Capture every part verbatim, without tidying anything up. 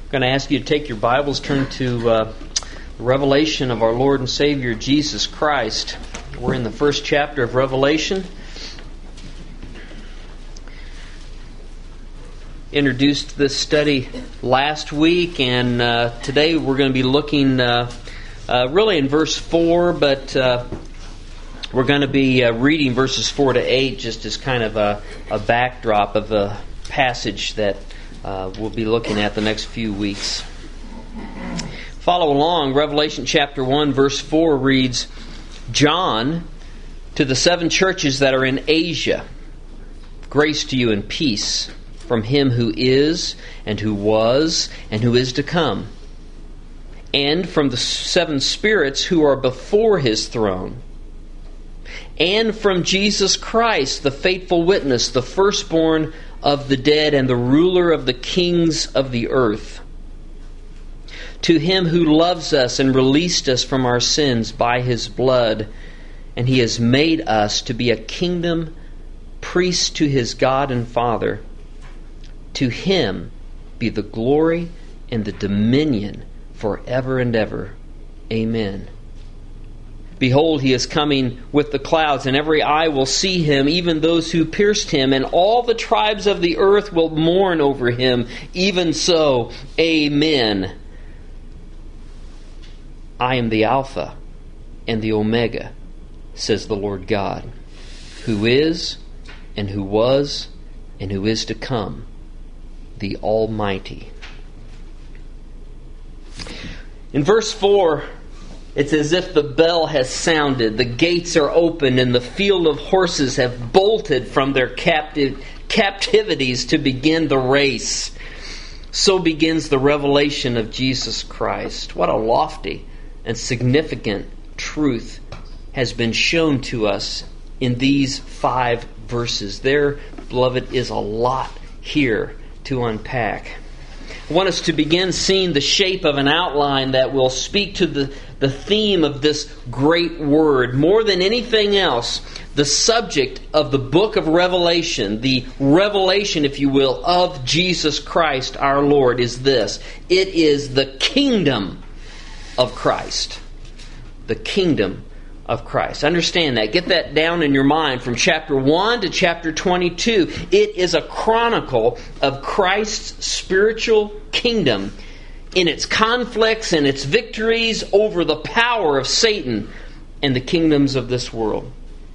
I'm going to ask you to take your Bibles, turn to uh, the revelation of our Lord and Savior Jesus Christ. We're in the first chapter of Revelation. Introduced this study last week, and uh, today we're going to be looking uh, uh, really in verse four, but uh, we're going to be uh, reading verses four to eight just as kind of a, a backdrop of the passage that uh, we'll be looking at the next few weeks. Follow along. Revelation chapter one, verse four reads, John, to the seven churches that are in Asia, grace to you and peace from Him who is, and who was, and who is to come, and from the seven spirits who are before His throne, and from Jesus Christ, the faithful witness, the firstborn of the dead, and the ruler of the kings of the earth. To Him who loves us and released us from our sins by His blood, and He has made us to be a kingdom, priests to His God and Father. To Him be the glory and the dominion forever and ever. Amen. Behold, He is coming with the clouds, and every eye will see Him, even those who pierced Him, and all the tribes of the earth will mourn over Him. Even so, Amen. I am the Alpha and the Omega, says the Lord God, who is, and who was, and who is to come, the Almighty. In verse four, it's as if the bell has sounded, the gates are open, and the field of horses have bolted from their captive captivities to begin the race. So begins the revelation of Jesus Christ. What a lofty and significant truth has been shown to us in these five verses. There, beloved, is a lot here to unpack. I want us to begin seeing the shape of an outline that will speak to the, the theme of this great word. More than anything else, the subject of the book of Revelation, the revelation, if you will, of Jesus Christ our Lord is this. It is the kingdom of Christ. The kingdom of Christ. Understand that. Get that down in your mind. From chapter one to chapter twenty-two, it is a chronicle of Christ's spiritual kingdom in its conflicts and its victories over the power of Satan and the kingdoms of this world.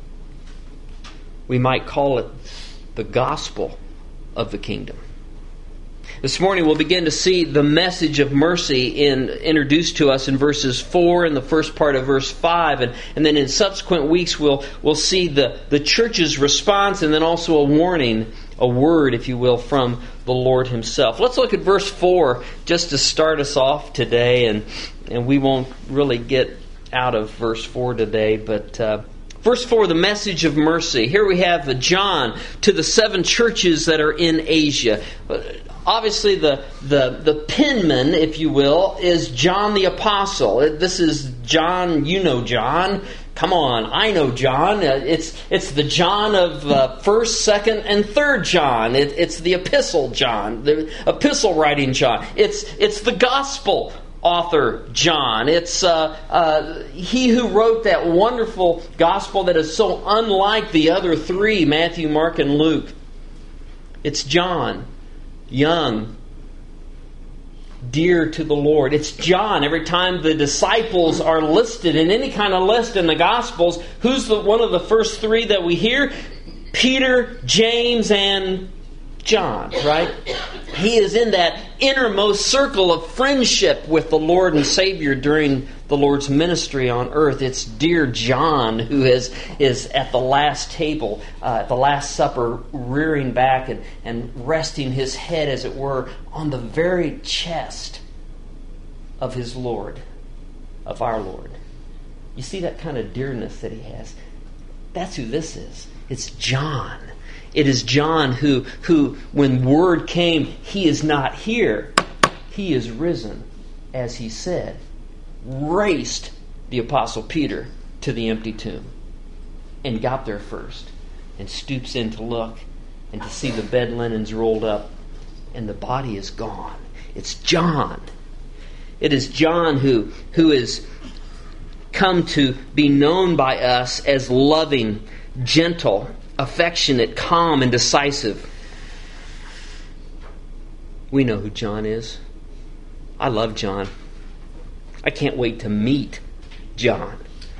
We might call it the gospel of the kingdom. This morning we'll begin to see the message of mercy in, introduced to us in verses four and the first part of verse five. And, and then in subsequent weeks we'll, we'll see the, the church's response and then also a warning, a word, if you will, from the Lord Himself. Let's look at verse four just to start us off today. And, and we won't really get out of verse four today, but... Uh, Verse four, the message of mercy. Here we have John to the seven churches that are in Asia. Obviously, the, the, the penman, if you will, is John the Apostle. This is John, you know John. Come on, I know John. It's it's the John of uh, first, second, and third John. It, it's the epistle John, the epistle writing John. It's it's the gospel author John. It's uh, uh, he who wrote that wonderful gospel that is so unlike the other three, Matthew, Mark, and Luke. It's John, young, dear to the Lord. It's John. Every time the disciples are listed in any kind of list in the Gospels, who's the one of the first three that we hear? Peter, James, and John, right? He is in that innermost circle of friendship with the Lord and Savior during the Lord's ministry on earth. It's dear John who is, is at the last table, uh, at the Last Supper, rearing back and, and resting his head, as it were, on the very chest of his Lord, of our Lord. You see that kind of dearness that he has? That's who this is. It's John. It is John who, who, when word came, he is not here. He is risen, as he said, raced the Apostle Peter to the empty tomb and got there first and stoops in to look and to see the bed linens rolled up and the body is gone. It's John. It is John who, who is come to be known by us as loving, gentle, affectionate, calm, and decisive. We know who John is. I love John. I can't wait to meet John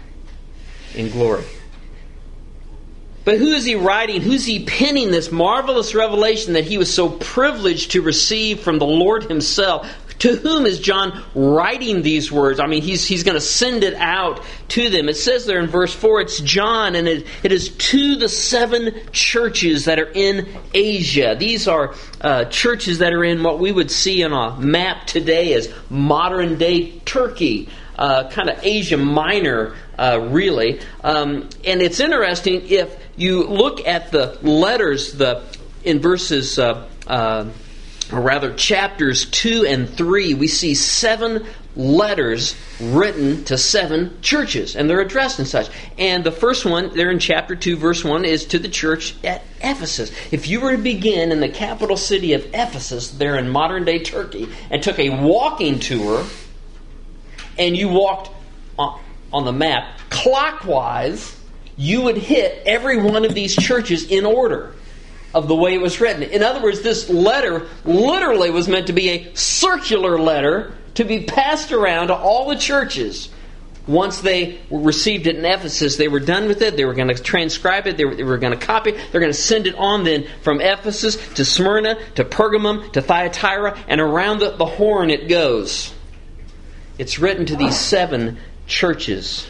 in glory. But who is he writing? Who's he penning this marvelous revelation that he was so privileged to receive from the Lord himself? To whom is John writing these words? I mean, he's he's going to send it out to them. It says there in verse four, it's John, and it, it is to the seven churches that are in Asia. These are uh, churches that are in what we would see on a map today as modern-day Turkey, uh, kind of Asia Minor, uh, really. Um, and it's interesting, if you look at the letters the in verses... Uh, uh, or rather chapters two and three, we see seven letters written to seven churches, and they're addressed and such. And the first one, there in chapter two, verse one, is to the church at Ephesus. If you were to begin in the capital city of Ephesus, there in modern-day Turkey, and took a walking tour, and you walked on, on the map clockwise, you would hit every one of these churches in order of the way it was written. In other words, this letter literally was meant to be a circular letter to be passed around to all the churches. Once they received it in Ephesus, they were done with it. They were going to transcribe it. They were, they were going to copy it. They're going to send it on then from Ephesus to Smyrna, to Pergamum, to Thyatira, and around the, the horn it goes. It's written to these seven churches.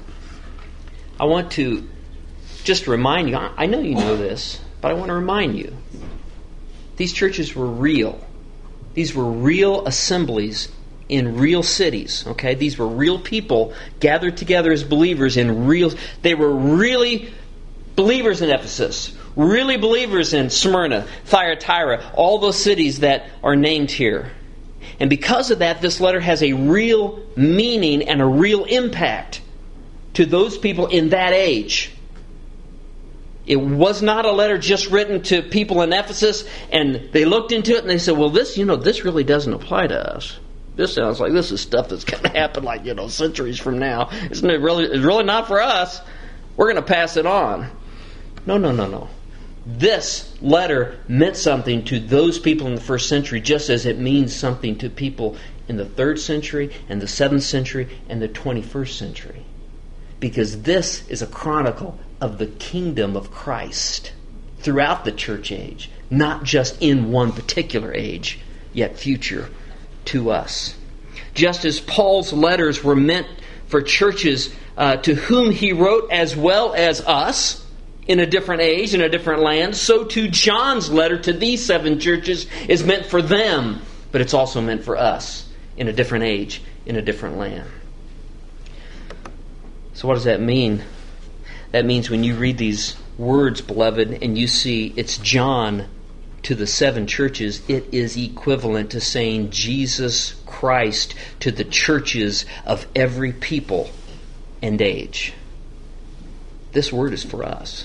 I want to just remind you, I know you know this, but I want to remind you, these churches were real. These were real assemblies in real cities. Okay, these were real people gathered together as believers in real. They were really believers in Ephesus, really believers in Smyrna, Thyatira, all those cities that are named here. And because of that, this letter has a real meaning and a real impact to those people in that age. It was not a letter just written to people in Ephesus, and they looked into it and they said, well, this, you know, this really doesn't apply to us. This sounds like this is stuff that's going to happen like, you know, centuries from now. Isn't it really, it's really not for us. We're going to pass it on. No, no, no, no. This letter meant something to those people in the first century, just as it means something to people in the third century and the seventh century and the twenty-first century. Because this is a chronicle of the kingdom of Christ throughout the church age, not just in one particular age, yet future to us. Just as Paul's letters were meant for churches uh, to whom he wrote as well as us in a different age, in a different land, so too John's letter to these seven churches is meant for them, but it's also meant for us in a different age, in a different land. So what does that mean? That means when you read these words, beloved, and you see it's John to the seven churches, it is equivalent to saying Jesus Christ to the churches of every people and age. This word is for us.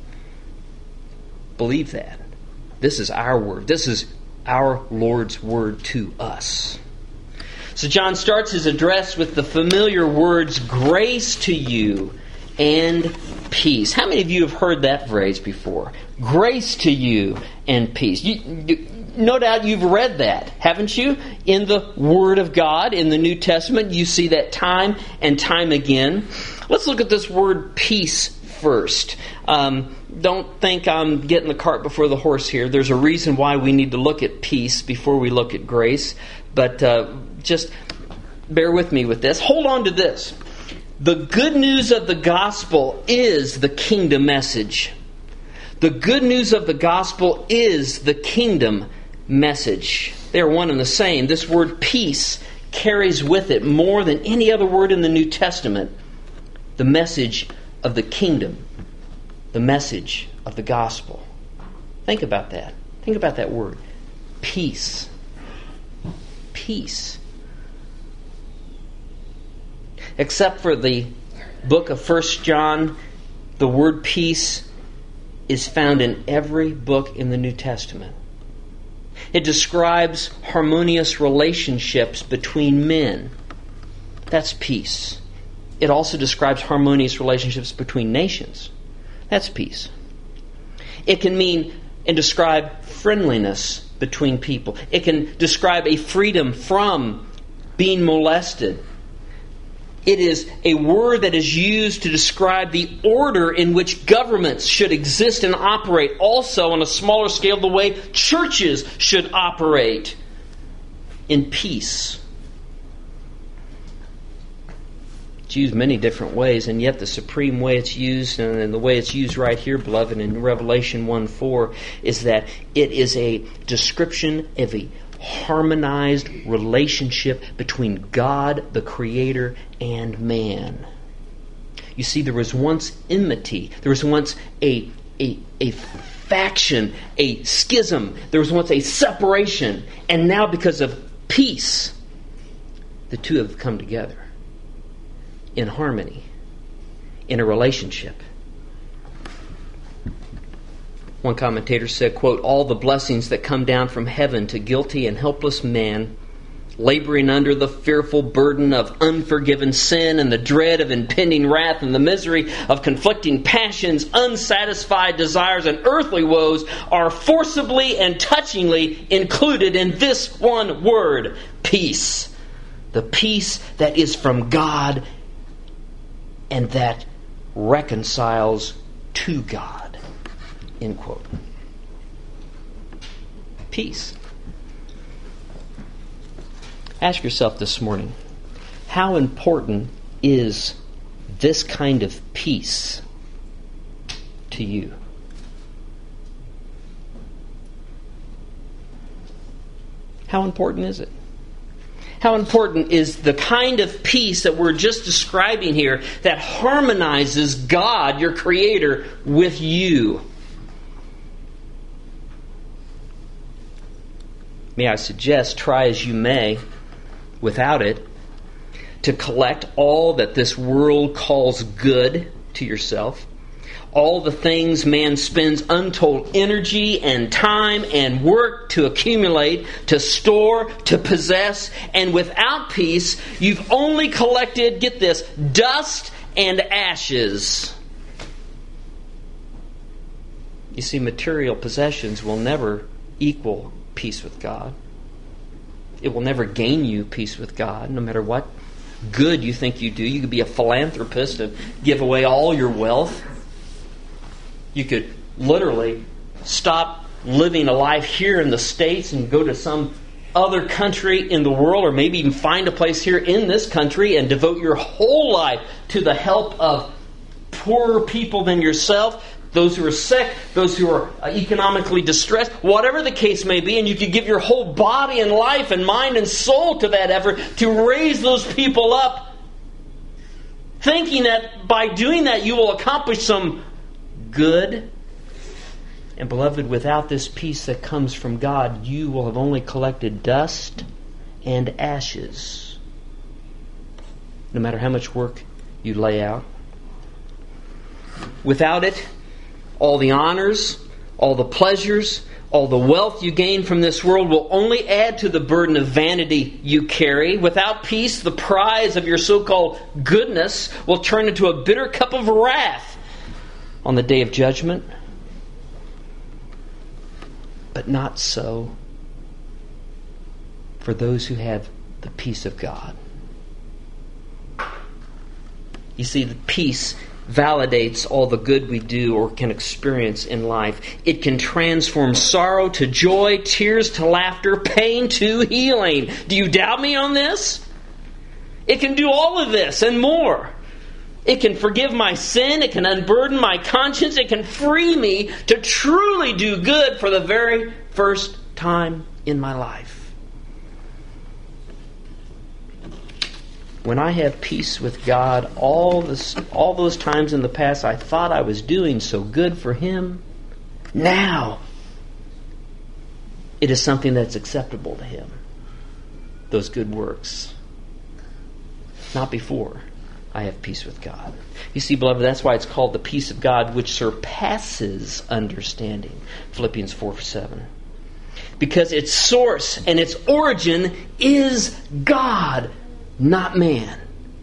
Believe that. This is our word. This is our Lord's word to us. So John starts his address with the familiar words, grace to you and peace. How many of you have heard that phrase before? Grace to you and peace. You, you, no doubt you've read that, haven't you? In the Word of God, in the New Testament, you see that time and time again. Let's look at this word peace first. Um, don't think I'm getting the cart before the horse here. There's a reason why we need to look at peace before we look at grace. But uh, just bear with me with this. Hold on to this. The good news of the gospel is the kingdom message. The good news of the gospel is the kingdom message. They're one and the same. This word peace carries with it more than any other word in the New Testament the message of the kingdom, the message of the gospel. Think about that. Think about that word. Peace. Peace. Except for the book of First John, the word peace is found in every book in the New Testament. It describes harmonious relationships between men. That's peace. It also describes harmonious relationships between nations. That's peace. It can mean and describe friendliness between people. It can describe a freedom from being molested. It is a word that is used to describe the order in which governments should exist and operate. Also, on a smaller scale, the way churches should operate in peace. It's used many different ways, and yet the supreme way it's used, and the way it's used right here, beloved, in Revelation one four, is that it is a description of a harmonized relationship between God, the Creator, and man. You see, there was once enmity. There was once a, a, a faction, a schism. There was once a separation. And now, because of peace, the two have come together in harmony, in a relationship. One commentator said, quote, "All the blessings that come down from heaven to guilty and helpless man, laboring under the fearful burden of unforgiven sin and the dread of impending wrath and the misery of conflicting passions, unsatisfied desires, and earthly woes, are forcibly and touchingly included in this one word, peace. The peace that is from God and that reconciles to God." End quote. Peace. Ask yourself this morning, how important is this kind of peace to you? How important is it? How important is the kind of peace that we're just describing here that harmonizes God, your Creator, with you? May I suggest, try as you may, without it, to collect all that this world calls good to yourself, all the things man spends untold energy and time and work to accumulate, to store, to possess, and without peace, you've only collected, get this, dust and ashes. You see, material possessions will never equal peace with God. It will never gain you peace with God, no matter what good you think you do. You could be a philanthropist and give away all your wealth. You could literally stop living a life here in the States and go to some other country in the world, or maybe even find a place here in this country and devote your whole life to the help of poorer people than yourself, those who are sick, those who are economically distressed, whatever the case may be, and you could give your whole body and life and mind and soul to that effort to raise those people up, thinking that by doing that you will accomplish some good. And beloved, without this peace that comes from God, you will have only collected dust and ashes, no matter how much work you lay out. Without it, all the honors, all the pleasures, all the wealth you gain from this world will only add to the burden of vanity you carry. Without peace, the prize of your so-called goodness will turn into a bitter cup of wrath on the day of judgment. But not so for those who have the peace of God. You see, the peace validates all the good we do or can experience in life. It can transform sorrow to joy, tears to laughter, pain to healing. Do you doubt me on this? It can do all of this and more. It can forgive my sin. It can unburden my conscience. It can free me to truly do good for the very first time in my life. When I have peace with God, all this, all those times in the past I thought I was doing so good for Him, now it is something that's acceptable to Him. Those good works. Not before I have peace with God. You see, beloved, that's why it's called the peace of God, which surpasses understanding. Philippians four seven. because its source and its origin is God, not man.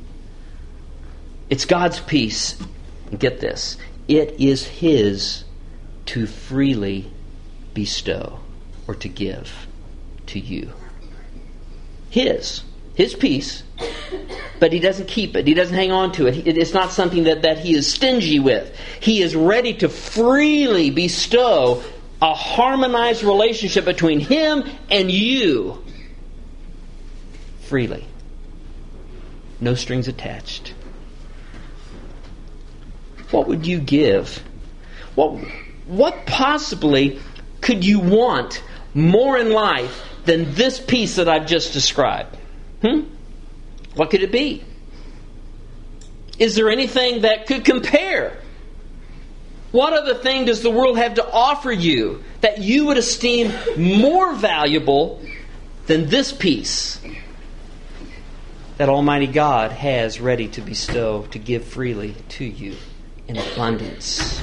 It's God's peace. And get this, it is His to freely bestow or to give to you. His. His peace. But He doesn't keep it. He doesn't hang on to it. It's not something that, that He is stingy with. He is ready to freely bestow a harmonized relationship between Him and you. Freely. No strings attached. What would you give? What, what possibly could you want more in life than this peace that I've just described? Hmm? What could it be? Is there anything that could compare? What other thing does the world have to offer you that you would esteem more valuable than this peace that Almighty God has ready to bestow, to give freely to you in abundance?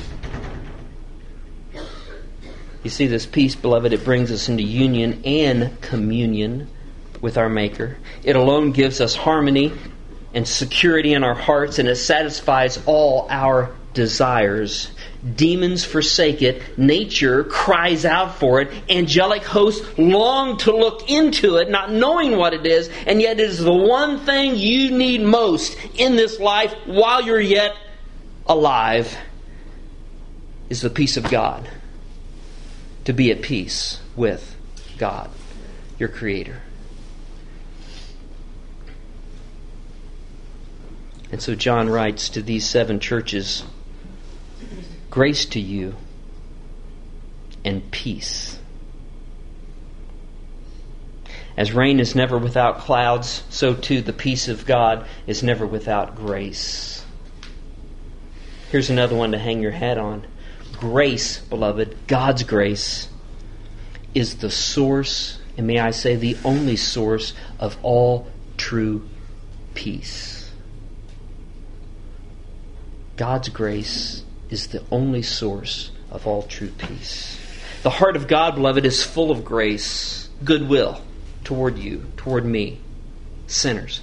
You see, this peace, beloved, it brings us into union and communion with our Maker. It alone gives us harmony and security in our hearts, and it satisfies all our desires. Demons forsake it. Nature cries out for it. Angelic hosts long to look into it, not knowing what it is, and yet it is the one thing you need most in this life while you're yet alive, is the peace of God. To be at peace with God, your Creator. And so John writes to these seven churches, grace to you and peace. As rain is never without clouds, so too the peace of God is never without grace. Here's another one to hang your hat on. Grace, beloved, God's grace, is the source, and may I say the only source, of all true peace. God's grace is the only source of all true peace. The heart of God, beloved, is full of grace, goodwill toward you, toward me, sinners.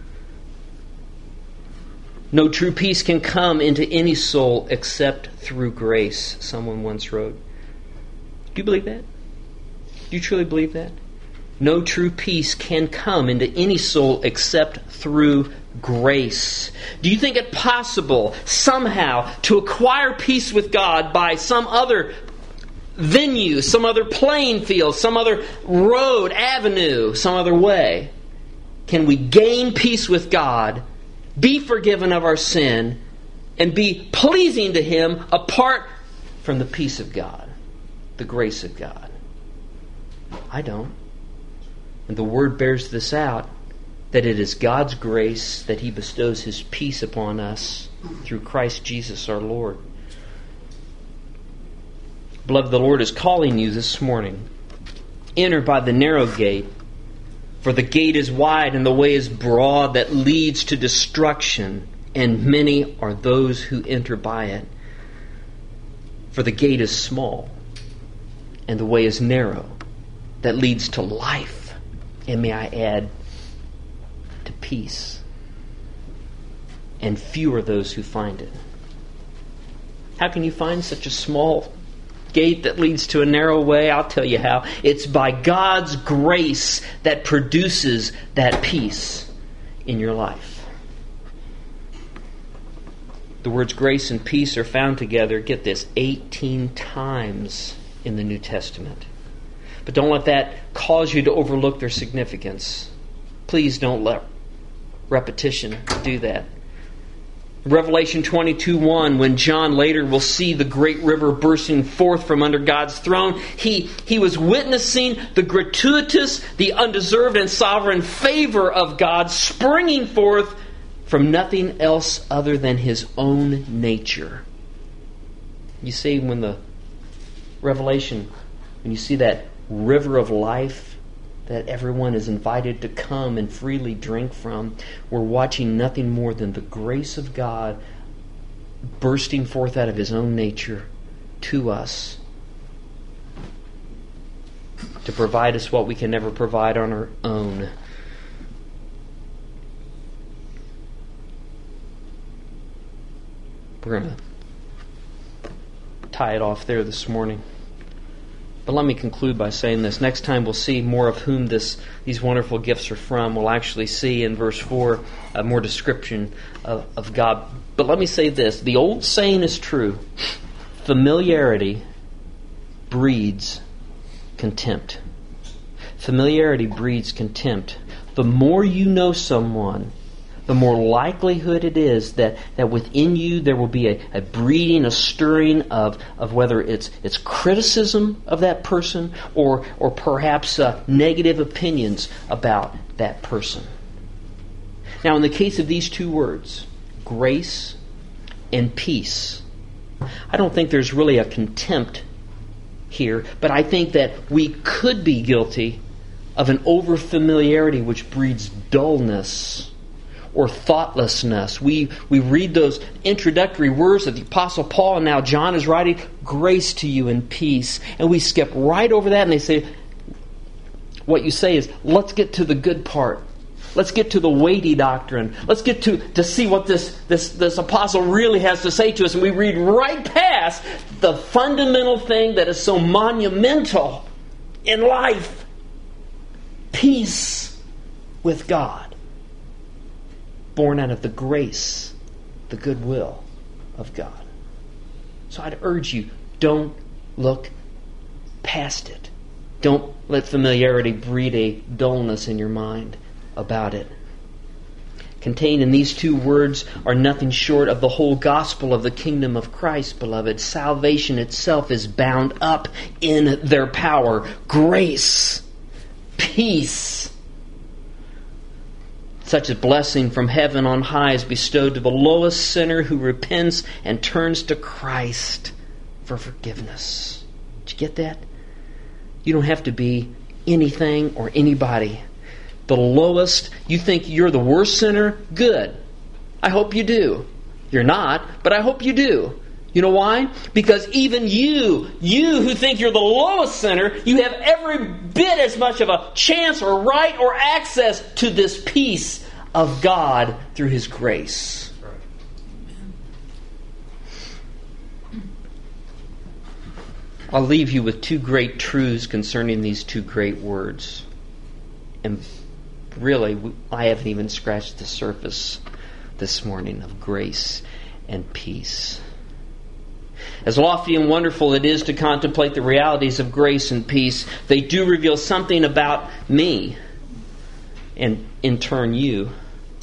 No true peace can come into any soul except through grace, someone once wrote. Do you believe that? Do you truly believe that? No true peace can come into any soul except through grace. Do you think it possible somehow to acquire peace with God by some other venue, some other playing field, some other road, avenue, some other way? Can we gain peace with God, be forgiven of our sin, and be pleasing to Him apart from the peace of God, the grace of God? I don't. And the Word bears this out, that it is God's grace that He bestows His peace upon us through Christ Jesus our Lord. Beloved, the Lord is calling you this morning. Enter by the narrow gate, for the gate is wide and the way is broad that leads to destruction, and many are those who enter by it. For the gate is small and the way is narrow that leads to life, and may I add, to peace. And few are those who find it. How can you find such a small gate that leads to a narrow way? I'll tell you how. It's by God's grace that produces that peace in your life. The words grace and peace are found together, get this, eighteen times in the New Testament. But don't let that cause you to overlook their significance. Please don't let repetition do that. Revelation twenty-two one, when John later will see the great river bursting forth from under God's throne, he, he was witnessing the gratuitous, the undeserved and sovereign favor of God springing forth from nothing else other than His own nature. You see, when the Revelation, when you see that river of life that everyone is invited to come and freely drink from, we're watching nothing more than the grace of God bursting forth out of His own nature to us to provide us what we can never provide on our own. We're going to tie it off there this morning. But let me conclude by saying this. Next time we'll see more of whom this these wonderful gifts are from. We'll actually see in verse four uh, more description of, of God. But let me say this. The old saying is true. Familiarity breeds contempt. Familiarity breeds contempt. The more you know someone, the more likelihood it is that, that within you there will be a, a breeding, a stirring of, of whether it's it's criticism of that person or or perhaps uh, negative opinions about that person. Now, in the case of these two words, grace and peace, I don't think there's really a contempt here, but I think that we could be guilty of an overfamiliarity which breeds dullness or thoughtlessness. We we read those introductory words that the Apostle Paul and now John is writing, grace to you and peace. And we skip right over that and they say, what you say is, let's get to the good part. Let's get to the weighty doctrine. Let's get to, to see what this, this, this apostle really has to say to us. And we read right past the fundamental thing that is so monumental in life. Peace with God. Born out of the grace, the goodwill of God. So I'd urge you, don't look past it. Don't let familiarity breed a dullness in your mind about it. Contained in these two words are nothing short of the whole gospel of the kingdom of Christ, beloved. Salvation itself is bound up in their power. Grace, peace. Such a blessing from heaven on high is bestowed to the lowest sinner who repents and turns to Christ for forgiveness. Did you get that? You don't have to be anything or anybody. The lowest, you think you're the worst sinner? Good. I hope you do. You're not, but I hope you do. You know why? Because even you, you who think you're the lowest sinner, you have every bit as much of a chance or right or access to this peace of God through His grace. I'll leave you with two great truths concerning these two great words. And really, I haven't even scratched the surface this morning of grace and peace. As lofty and wonderful it is to contemplate the realities of grace and peace, they do reveal something about me, and in turn you,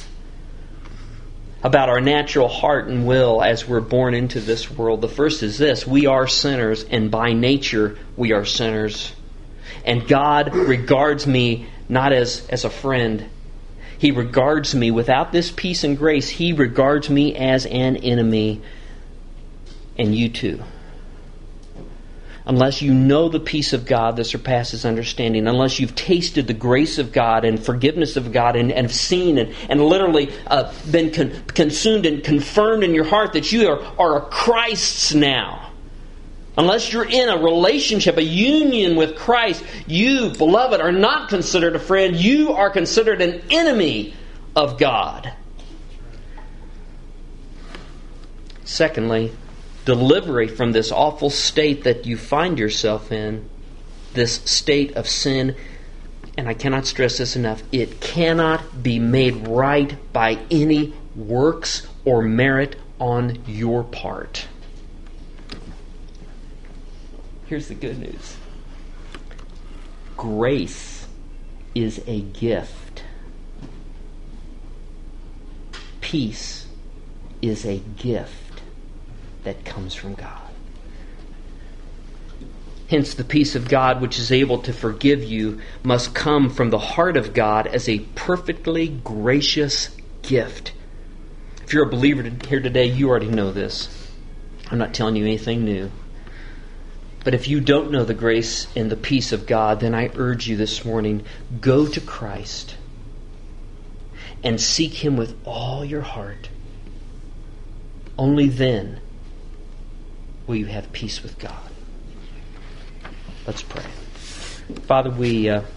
about our natural heart and will as we're born into this world. The first is this: we are sinners, and by nature we are sinners. And God regards me not as, as a friend. He regards me, without this peace and grace, He regards me as an enemy. And you too. Unless you know the peace of God that surpasses understanding, unless you've tasted the grace of God and forgiveness of God and, and have seen and, and literally uh, been con- consumed and confirmed in your heart that you are, are a Christ's now. Unless you're in a relationship, a union with Christ, you, beloved, are not considered a friend. You are considered an enemy of God. Secondly, delivery from this awful state that you find yourself in, this state of sin, and I cannot stress this enough, it cannot be made right by any works or merit on your part. Here's the good news. Grace is a gift. Peace is a gift that comes from God. Hence, the peace of God, which is able to forgive you, must come from the heart of God as a perfectly gracious gift. If you're a believer here today, you already know this. I'm not telling you anything new. But if you don't know the grace and the peace of God, then I urge you this morning, go to Christ and seek Him with all your heart. Only then will you have peace with God. Let's pray. Father, we uh,